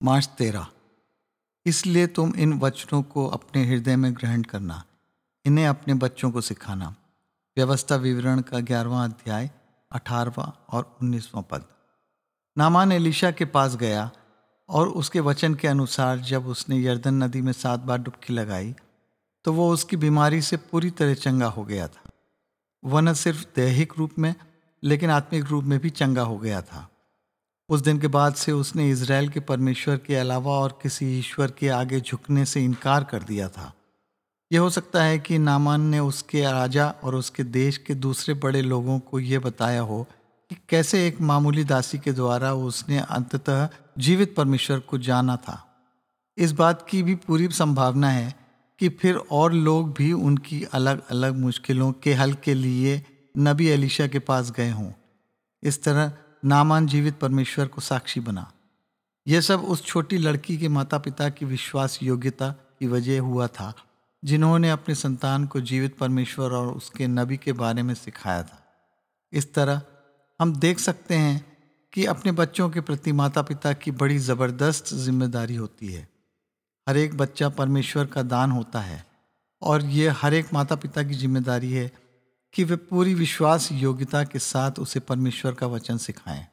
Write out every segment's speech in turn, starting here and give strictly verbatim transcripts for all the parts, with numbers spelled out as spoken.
मार्च तेरह। इसलिए तुम इन वचनों को अपने हृदय में ग्रहण करना, इन्हें अपने बच्चों को सिखाना। व्यवस्था विवरण का ग्यारहवां अध्याय अठारहवां और उन्नीसवां पद। नामान एलीशा के पास गया और उसके वचन के अनुसार जब उसने यरदन नदी में सात बार डुबकी लगाई तो वो उसकी बीमारी से पूरी तरह चंगा हो गया था। वह न सिर्फ दैहिक रूप में लेकिन आत्मिक रूप में भी चंगा हो गया था। उस दिन के बाद से उसने इज़राइल के परमेश्वर के अलावा और किसी ईश्वर के आगे झुकने से इनकार कर दिया था। यह हो सकता है कि नामान ने उसके राजा और उसके देश के दूसरे बड़े लोगों को यह बताया हो कि कैसे एक मामूली दासी के द्वारा उसने अंततः जीवित परमेश्वर को जाना था। इस बात की भी पूरी संभावना है कि फिर और लोग भी उनकी अलग अलग मुश्किलों के हल के लिए नबी एलीशा के पास गए हों। इस तरह नामान जीवित परमेश्वर को साक्षी बना। यह सब उस छोटी लड़की के माता पिता की विश्वास योग्यता की वजह हुआ था, जिन्होंने अपने संतान को जीवित परमेश्वर और उसके नबी के बारे में सिखाया था। इस तरह हम देख सकते हैं कि अपने बच्चों के प्रति माता पिता की बड़ी ज़बरदस्त जिम्मेदारी होती है। हर एक बच्चा परमेश्वर का दान होता है और ये हर एक माता पिता की जिम्मेदारी है कि वे पूरी विश्वास योग्यता के साथ उसे परमेश्वर का वचन सिखाएं।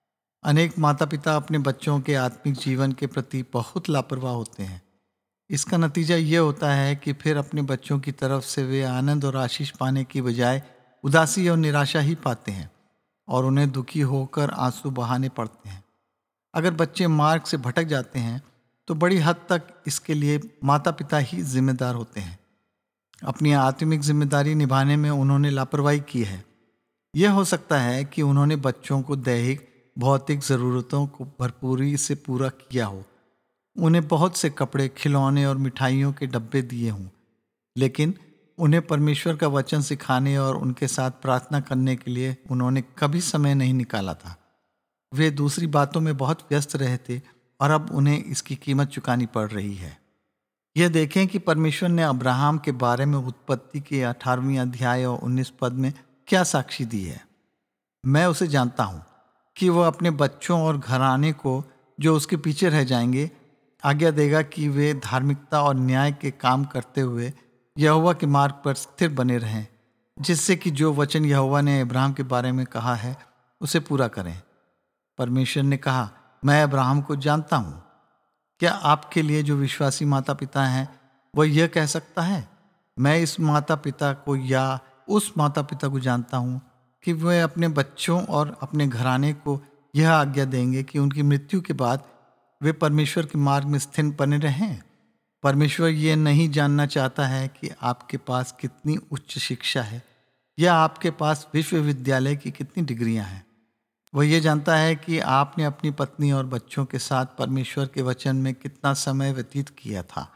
अनेक माता पिता अपने बच्चों के आत्मिक जीवन के प्रति बहुत लापरवाह होते हैं। इसका नतीजा ये होता है कि फिर अपने बच्चों की तरफ से वे आनंद और आशीष पाने की बजाय उदासी और निराशा ही पाते हैं और उन्हें दुखी होकर आंसू बहाने पड़ते हैं। अगर बच्चे मार्ग से भटक जाते हैं तो बड़ी हद तक इसके लिए माता पिता ही जिम्मेदार होते हैं। अपनी आत्मिक जिम्मेदारी निभाने में उन्होंने लापरवाही की है। यह हो सकता है कि उन्होंने बच्चों को दैहिक भौतिक ज़रूरतों को भरपूरी से पूरा किया हो, उन्हें बहुत से कपड़े, खिलौने और मिठाइयों के डब्बे दिए हों, लेकिन उन्हें परमेश्वर का वचन सिखाने और उनके साथ प्रार्थना करने के लिए उन्होंने कभी समय नहीं निकाला था। वे दूसरी बातों में बहुत व्यस्त रहे थे और अब उन्हें इसकी कीमत चुकानी पड़ रही है। यह देखें कि परमेश्वर ने अब्राहम के बारे में उत्पत्ति के अठारहवीं अध्याय और उन्नीस पद में क्या साक्षी दी है। मैं उसे जानता हूँ कि वह अपने बच्चों और घराने को जो उसके पीछे रह जाएंगे आज्ञा देगा कि वे धार्मिकता और न्याय के काम करते हुए यहोवा के मार्ग पर स्थिर बने रहें, जिससे कि जो वचन यहोवा ने अब्राहम के बारे में कहा है उसे पूरा करें। परमेश्वर ने कहा, मैं अब्राहम को जानता हूँ। क्या आपके लिए जो विश्वासी माता पिता हैं वह यह कह सकता है, मैं इस माता पिता को या उस माता पिता को जानता हूँ कि वे अपने बच्चों और अपने घराने को यह आज्ञा देंगे कि उनकी मृत्यु के बाद वे परमेश्वर के मार्ग में स्थिर बने रहें? परमेश्वर ये नहीं जानना चाहता है कि आपके पास कितनी उच्च शिक्षा है या आपके पास विश्वविद्यालय की कितनी डिग्रियां हैं। वह ये जानता है कि आपने अपनी पत्नी और बच्चों के साथ परमेश्वर के वचन में कितना समय व्यतीत किया था।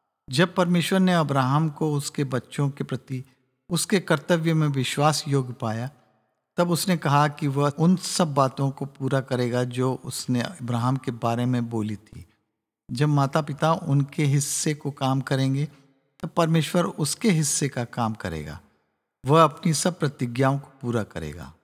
जब परमेश्वर ने अब्राहम को उसके बच्चों के प्रति उसके कर्तव्य में विश्वास योग्य पाया, तब उसने कहा कि वह उन सब बातों को पूरा करेगा जो उसने अब्राहम के बारे में बोली थी। जब माता पिता उनके हिस्से को काम करेंगे तब परमेश्वर उसके हिस्से का काम करेगा। वह अपनी सब प्रतिज्ञाओं को पूरा करेगा।